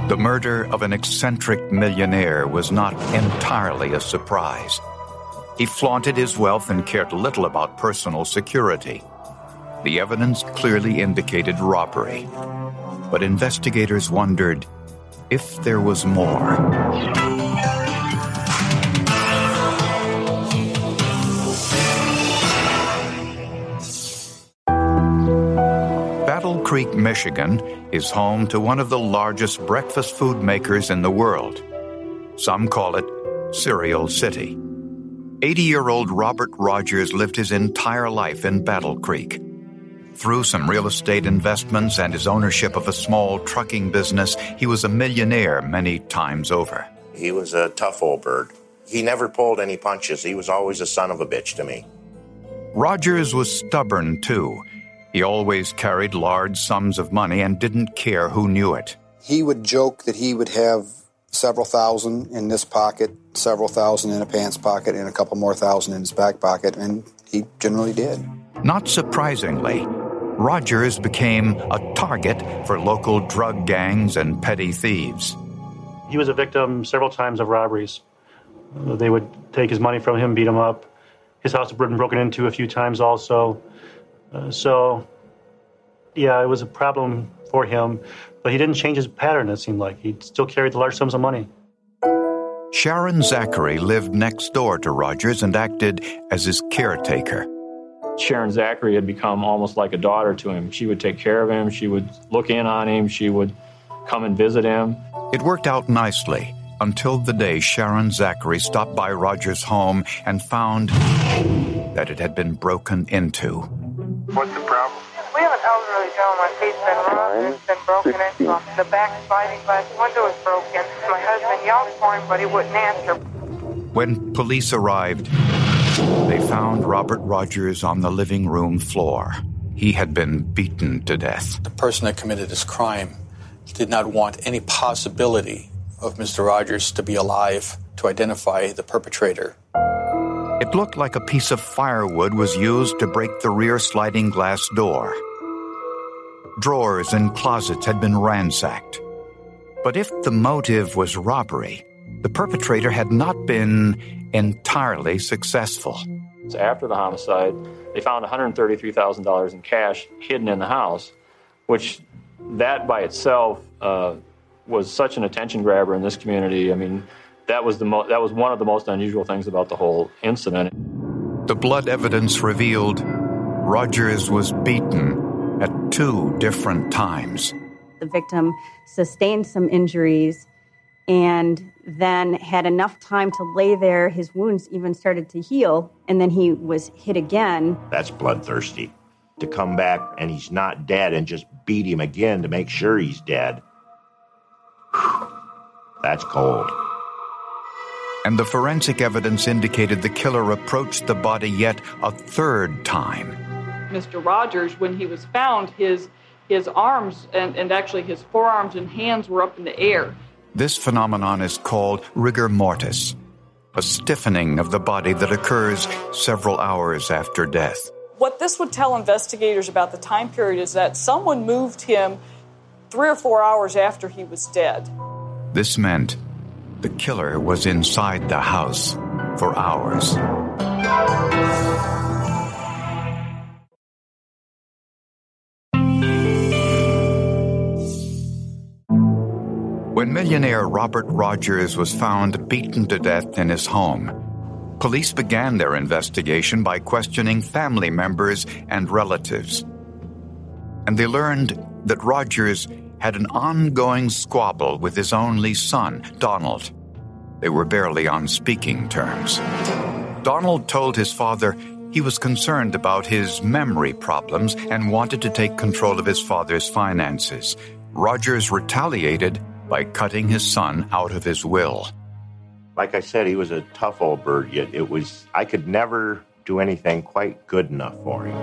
The murder of an eccentric millionaire was not entirely a surprise. He flaunted his wealth and cared little about personal security. The evidence clearly indicated robbery. But investigators wondered if there was more. Battle Creek, Michigan is home to one of the largest breakfast food makers in the world. Some call it Cereal City. 80-year-old Robert Rogers lived his entire life in Battle Creek. Through some real estate investments and his ownership of a small trucking business, he was a millionaire many times over. He was a tough old bird. He never pulled any punches. He was always a son of a bitch to me. Rogers was stubborn, too. He always carried large sums of money and didn't care who knew it. He would joke that he would have several thousand in this pocket, several thousand in a pants pocket, and a couple more thousand in his back pocket, and he generally did. Not surprisingly, Rogers became a target for local drug gangs and petty thieves. He was a victim several times of robberies. They would take his money from him, beat him up. His house had been broken into a few times also. It was a problem for him, but he didn't change his pattern, it seemed like. He still carried the large sums of money. Sharon Zachary lived next door to Rogers and acted as his caretaker. Sharon Zachary had become almost like a daughter to him. She would take care of him. She would look in on him. She would come and visit him. It worked out nicely until the day Sharon Zachary stopped by Rogers' home and found that it had been broken into. What's the problem? We have an elderly gentleman. He's been robbed. It's been broken into. The back sliding glass window is broken. My husband yelled for him, but he wouldn't answer. When police arrived, they found Robert Rogers on the living room floor. He had been beaten to death. The person that committed this crime did not want any possibility of Mr. Rogers to be alive to identify the perpetrator. It looked like a piece of firewood was used to break the rear sliding glass door. Drawers and closets had been ransacked. But if the motive was robbery, the perpetrator had not been entirely successful. After the homicide, they found $133,000 in cash hidden in the house, which that by itself was such an attention grabber in this community. I mean, that was one of the most unusual things about the whole incident. The blood evidence revealed Rogers was beaten at 2 different times. The victim sustained some injuries and then had enough time to lay there. His wounds even started to heal, and then he was hit again. That's bloodthirsty. To come back and he's not dead and just beat him again to make sure he's dead. That's cold. And the forensic evidence indicated the killer approached the body yet a 3rd time. Mr. Rogers, when he was found, his arms and actually his forearms and hands were up in the air. This phenomenon is called rigor mortis, a stiffening of the body that occurs several hours after death. What this would tell investigators about the time period is that someone moved him 3 or 4 hours after he was dead. This meant the killer was inside the house for hours. When millionaire Robert Rogers was found beaten to death in his home, police began their investigation by questioning family members and relatives. And they learned that Rogers had an ongoing squabble with his only son, Donald. They were barely on speaking terms. Donald told his father he was concerned about his memory problems and wanted to take control of his father's finances. Rogers retaliated by cutting his son out of his will. Like I said, he was a tough old bird, yet I could never do anything quite good enough for him.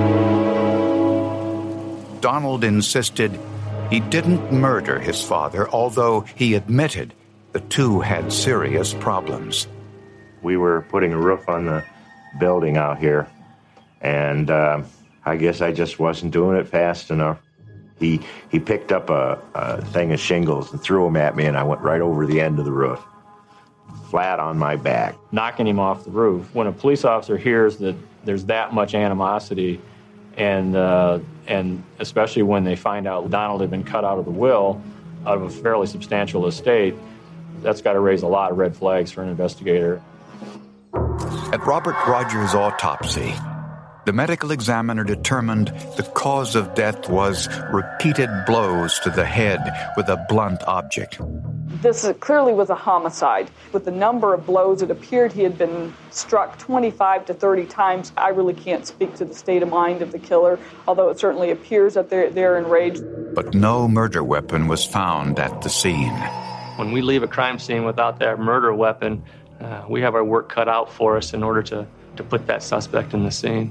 Donald insisted he didn't murder his father, although he admitted the two had serious problems. We were putting a roof on the building out here, and I guess I just wasn't doing it fast enough. He picked up a thing of shingles and threw them at me, and I went right over the end of the roof, flat on my back. Knocking him off the roof. When a police officer hears that there's that much animosity, and especially when they find out Donald had been cut out of the will, out of a fairly substantial estate, that's got to raise a lot of red flags for an investigator. At Robert Rogers' autopsy, the medical examiner determined the cause of death was repeated blows to the head with a blunt object. This clearly was a homicide. With the number of blows, it appeared he had been struck 25 to 30 times. I really can't speak to the state of mind of the killer, although it certainly appears that they're enraged. But no murder weapon was found at the scene. When we leave a crime scene without that murder weapon, we have our work cut out for us in order to put that suspect in the scene.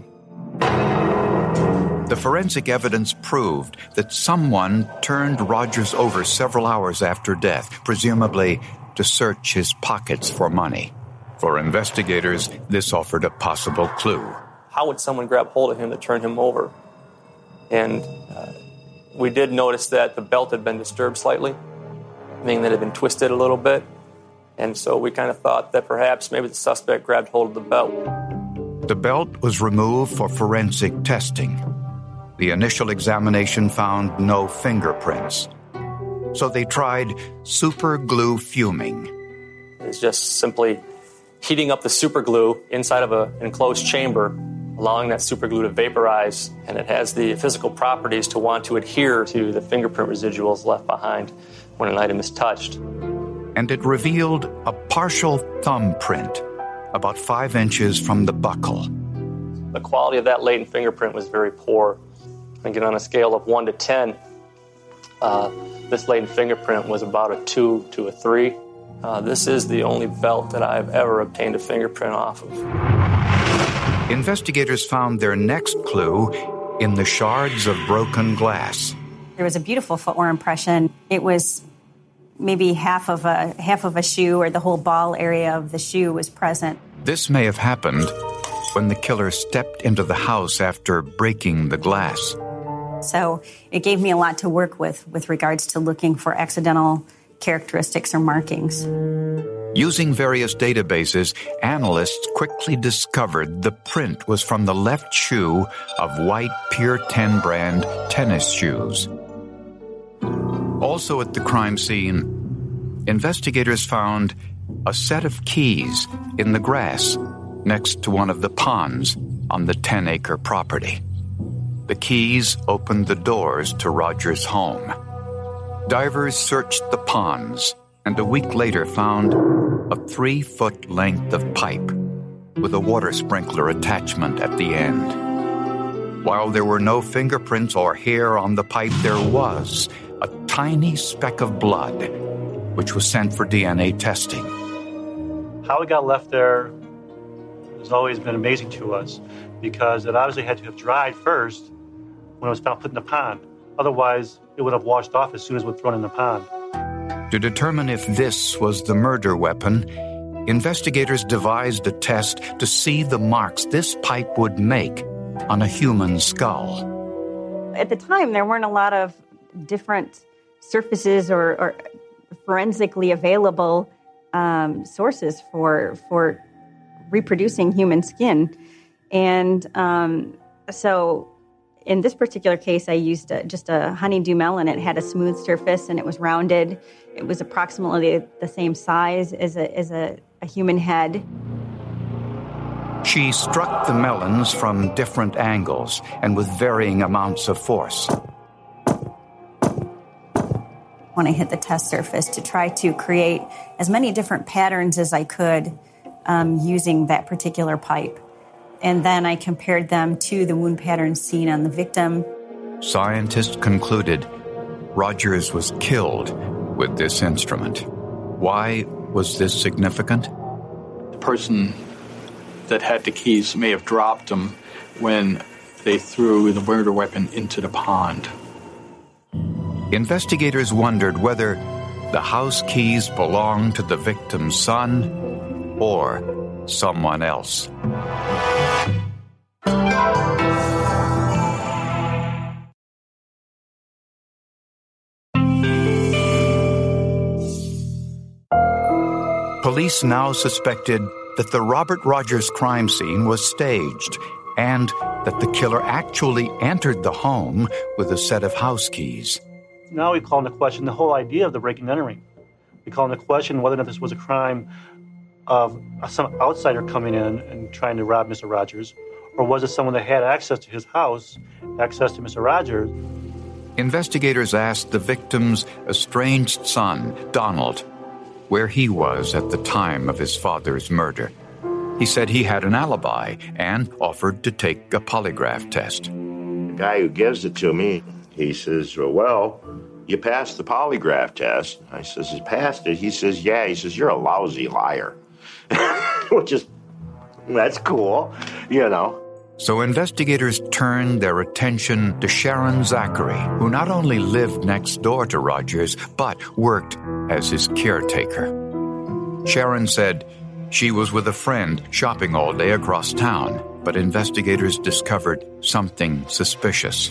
The forensic evidence proved that someone turned Rogers over several hours after death, presumably to search his pockets for money. For investigators, this offered a possible clue. How would someone grab hold of him to turn him over? And we did notice that the belt had been disturbed slightly, meaning that it had been twisted a little bit. And so we kind of thought that perhaps maybe the suspect grabbed hold of the belt. The belt was removed for forensic testing. The initial examination found no fingerprints. So they tried super glue fuming. It's just simply heating up the super glue inside of an enclosed chamber, allowing that super glue to vaporize, and it has the physical properties to want to adhere to the fingerprint residuals left behind when an item is touched. And it revealed a partial thumbprint, about 5 inches from the buckle. The quality of that latent fingerprint was very poor. Again, on a scale of 1 to 10, this latent fingerprint was about a 2 to a 3. This is the only belt that I've ever obtained a fingerprint off of. Investigators found their next clue in the shards of broken glass. There was a beautiful footwear impression. It was maybe half of a shoe, or the whole ball area of the shoe was present. This may have happened when the killer stepped into the house after breaking the glass. So it gave me a lot to work with regards to looking for accidental characteristics or markings. Using various databases, analysts quickly discovered the print was from the left shoe of white Pier 10 brand tennis shoes. Also at the crime scene, investigators found a set of keys in the grass next to one of the ponds on the 10-acre property. The keys opened the doors to Rogers' home. Divers searched the ponds and a week later found a 3-foot length of pipe with a water sprinkler attachment at the end. While there were no fingerprints or hair on the pipe, there was a tiny speck of blood, which was sent for DNA testing. How it got left there has always been amazing to us, because it obviously had to have dried first when it was found put in the pond. Otherwise, it would have washed off as soon as it was thrown in the pond. To determine if this was the murder weapon, investigators devised a test to see the marks this pipe would make on a human skull. At the time, there weren't a lot of different surfaces or forensically available sources for reproducing human skin. And so in this particular case, I used just a honeydew melon. It had a smooth surface and it was rounded. It was approximately the same size as a human head. She struck the melons from different angles and with varying amounts of force. When I hit the test surface, to try to create as many different patterns as I could using that particular pipe. And then I compared them to the wound patterns seen on the victim. Scientists concluded Rogers was killed with this instrument. Why was this significant? The person that had the keys may have dropped them when they threw the murder weapon into the pond. Investigators wondered whether the house keys belonged to the victim's son or someone else. Police now suspected that the Robert Rogers crime scene was staged and that the killer actually entered the home with a set of house keys. Now we call into question the whole idea of the breaking and entering. We call into question whether or not this was a crime of some outsider coming in and trying to rob Mr. Rogers, or was it someone that had access to his house, access to Mr. Rogers? Investigators asked the victim's estranged son, Donald, where he was at the time of his father's murder. He said he had an alibi and offered to take a polygraph test. The guy who gives it to me, he says, well, you passed the polygraph test. I says, you passed it? He says, yeah. He says, you're a lousy liar. Which is, that's cool, you know. So investigators turned their attention to Sharon Zachary, who not only lived next door to Rogers, but worked as his caretaker. Sharon said she was with a friend shopping all day across town, but investigators discovered something suspicious.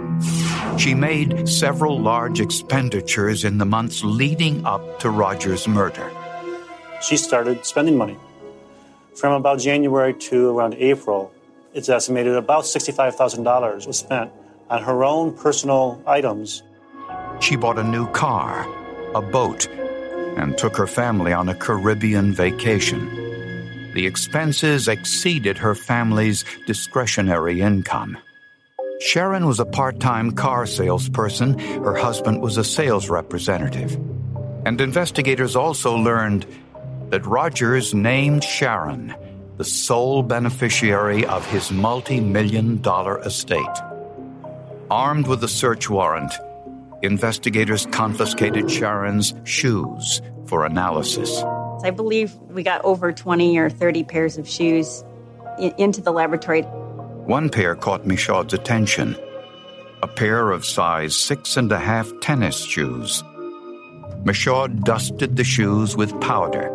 She made several large expenditures in the months leading up to Rogers' murder. She started spending money. From about January to around April, it's estimated about $65,000 was spent on her own personal items. She bought a new car, a boat, and took her family on a Caribbean vacation. The expenses exceeded her family's discretionary income. Sharon was a part-time car salesperson. Her husband was a sales representative. And investigators also learned that Rogers named Sharon the sole beneficiary of his multi-million-dollar estate. Armed with a search warrant, investigators confiscated Sharon's shoes for analysis. I believe we got over 20 or 30 pairs of shoes into the laboratory. One pair caught Michaud's attention, a pair of size 6.5 tennis shoes. Michaud dusted the shoes with powder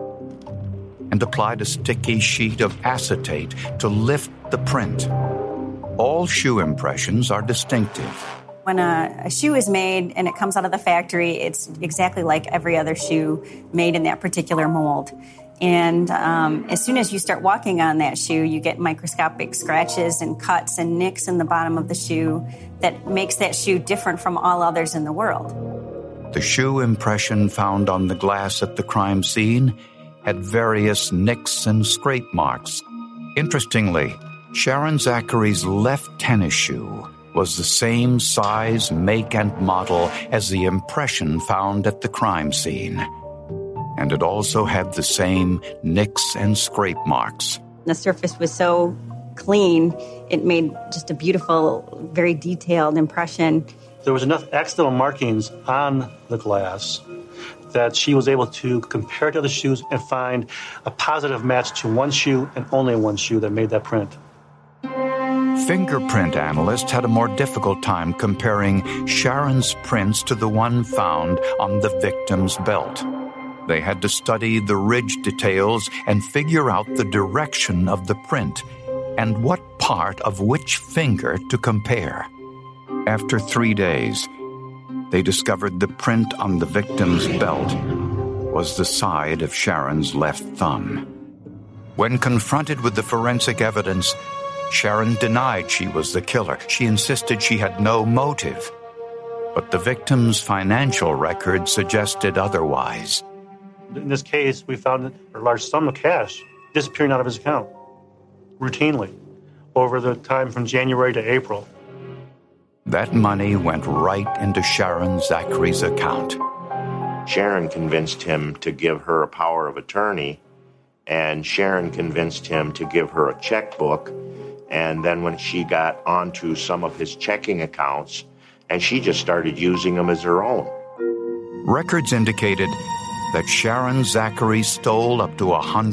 and applied a sticky sheet of acetate to lift the print. All shoe impressions are distinctive. When a shoe is made and it comes out of the factory, it's exactly like every other shoe made in that particular mold. And as soon as you start walking on that shoe, you get microscopic scratches and cuts and nicks in the bottom of the shoe that makes that shoe different from all others in the world. The shoe impression found on the glass at the crime scene had various nicks and scrape marks. Interestingly, Sharon Zachary's left tennis shoe was the same size, make, and model as the impression found at the crime scene. And it also had the same nicks and scrape marks. The surface was so clean, it made just a beautiful, very detailed impression. There was enough accidental markings on the glass that she was able to compare to other shoes and find a positive match to one shoe and only one shoe that made that print. Fingerprint analysts had a more difficult time comparing Sharon's prints to the one found on the victim's belt. They had to study the ridge details and figure out the direction of the print and what part of which finger to compare. After 3 days, they discovered the print on the victim's belt was the side of Sharon's left thumb. When confronted with the forensic evidence, Sharon denied she was the killer. She insisted she had no motive. But the victim's financial record suggested otherwise. In this case, we found a large sum of cash disappearing out of his account routinely over the time from January to April. That money went right into Sharon Zachary's account. Sharon convinced him to give her a power of attorney, and Sharon convinced him to give her a checkbook. And then when she got onto some of his checking accounts, and she just started using them as her own. Records indicated that Sharon Zachary stole up to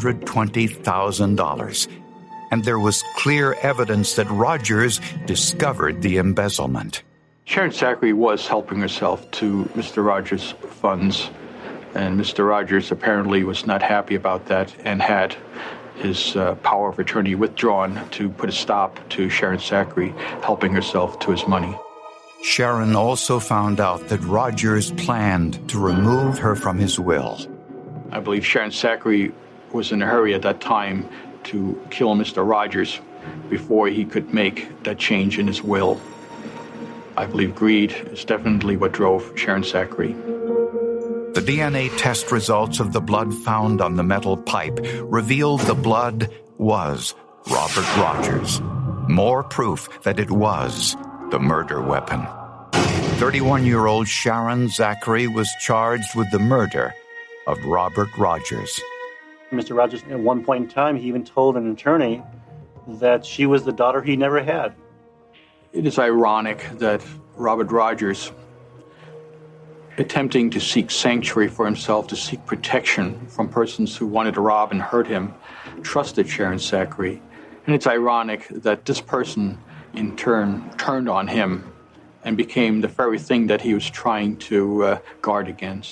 $120,000. And there was clear evidence that Rogers discovered the embezzlement. Sharon Zachary was helping herself to Mr. Rogers' funds, and Mr. Rogers apparently was not happy about that and had his power of attorney withdrawn to put a stop to Sharon Zachary helping herself to his money. Sharon also found out that Rogers planned to remove her from his will. I believe Sharon Zachary was in a hurry at that time to kill Mr. Rogers before he could make that change in his will. I believe greed is definitely what drove Sharon Zachary. The DNA test results of the blood found on the metal pipe revealed the blood was Robert Rogers. More proof that it was the murder weapon. 31-year-old Sharon Zachary was charged with the murder of Robert Rogers. Mr. Rogers, at one point in time, he even told an attorney that she was the daughter he never had. It is ironic that Robert Rogers, attempting to seek sanctuary for himself, to seek protection from persons who wanted to rob and hurt him, trusted Sharon Zachary. And it's ironic that this person, in turn, turned on him and became the very thing that he was trying to guard against.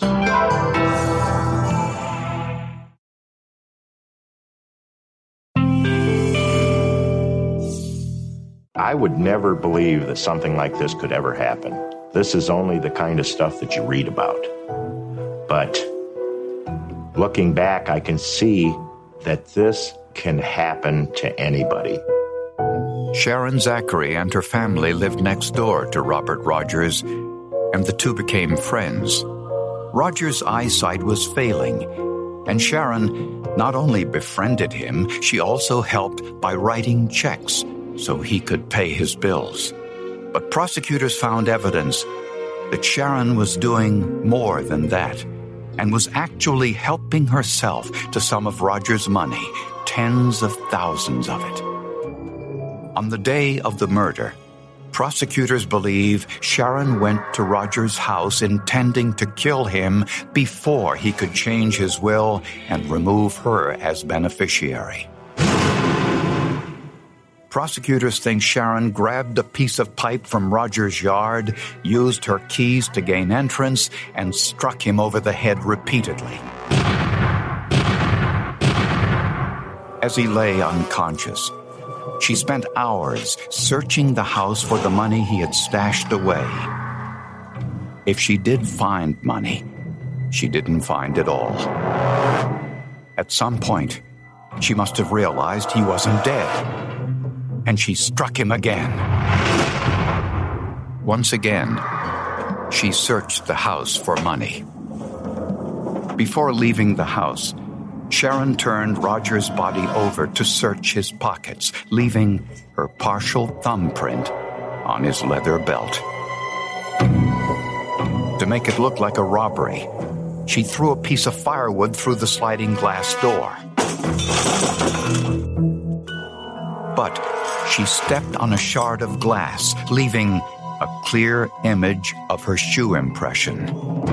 I would never believe that something like this could ever happen. This is only the kind of stuff that you read about. But looking back, I can see that this can happen to anybody. Sharon Zachary and her family lived next door to Robert Rogers, and the two became friends. Rogers' eyesight was failing, and Sharon not only befriended him, she also helped by writing checks so he could pay his bills. But prosecutors found evidence that Sharon was doing more than that and was actually helping herself to some of Rogers' money, tens of thousands of it. On the day of the murder, prosecutors believe Sharon went to Rogers' house intending to kill him before he could change his will and remove her as beneficiary. Prosecutors think Sharon grabbed a piece of pipe from Rogers' yard, used her keys to gain entrance, and struck him over the head repeatedly. As he lay unconscious, she spent hours searching the house for the money he had stashed away. If she did find money, she didn't find it all. At some point, she must have realized he wasn't dead, and she struck him again. Once again, she searched the house for money. Before leaving the house, Sharon turned Rogers' body over to search his pockets, leaving her partial thumbprint on his leather belt. To make it look like a robbery, she threw a piece of firewood through the sliding glass door. But she stepped on a shard of glass, leaving a clear image of her shoe impression.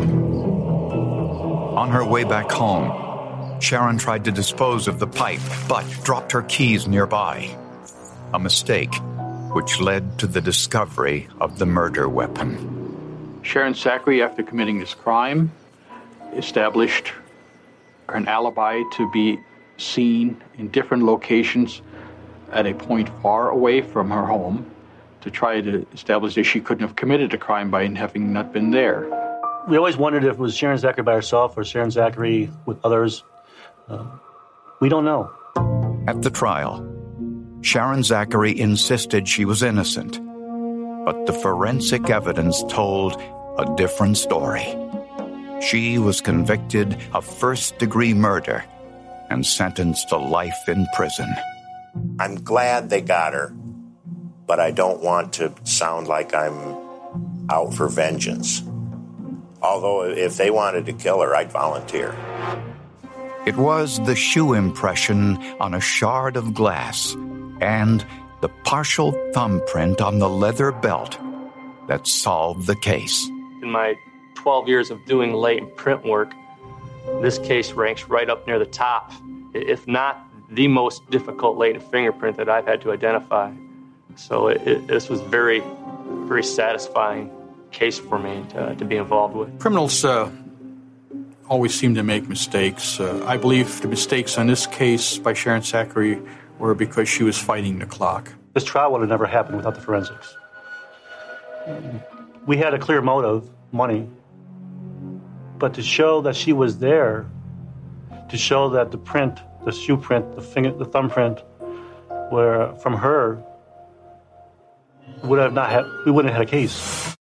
On her way back home, Sharon tried to dispose of the pipe, but dropped her keys nearby. A mistake which led to the discovery of the murder weapon. Sharon Zachary, after committing this crime, established an alibi to be seen in different locations at a point far away from her home to try to establish that she couldn't have committed a crime by having not been there. We always wondered if it was Sharon Zachary by herself or Sharon Zachary with others. We don't know. At the trial, Sharon Zachary insisted she was innocent, but the forensic evidence told a different story. She was convicted of first-degree murder and sentenced to life in prison. I'm glad they got her, but I don't want to sound like I'm out for vengeance. Although if they wanted to kill her, I'd volunteer. It was the shoe impression on a shard of glass and the partial thumbprint on the leather belt that solved the case. In my 12 years of doing latent print work, this case ranks right up near the top, if not the most difficult latent fingerprint that I've had to identify. So this was very, very satisfying case for me to be involved with. Criminals always seem to make mistakes. I believe the mistakes on this case by Sharon Zachary were because she was fighting the clock. This trial would have never happened without the forensics. We had a clear motive, money, but to show that she was there to show that the print, the shoe print, the thumbprint, were from her, we wouldn't have had a case.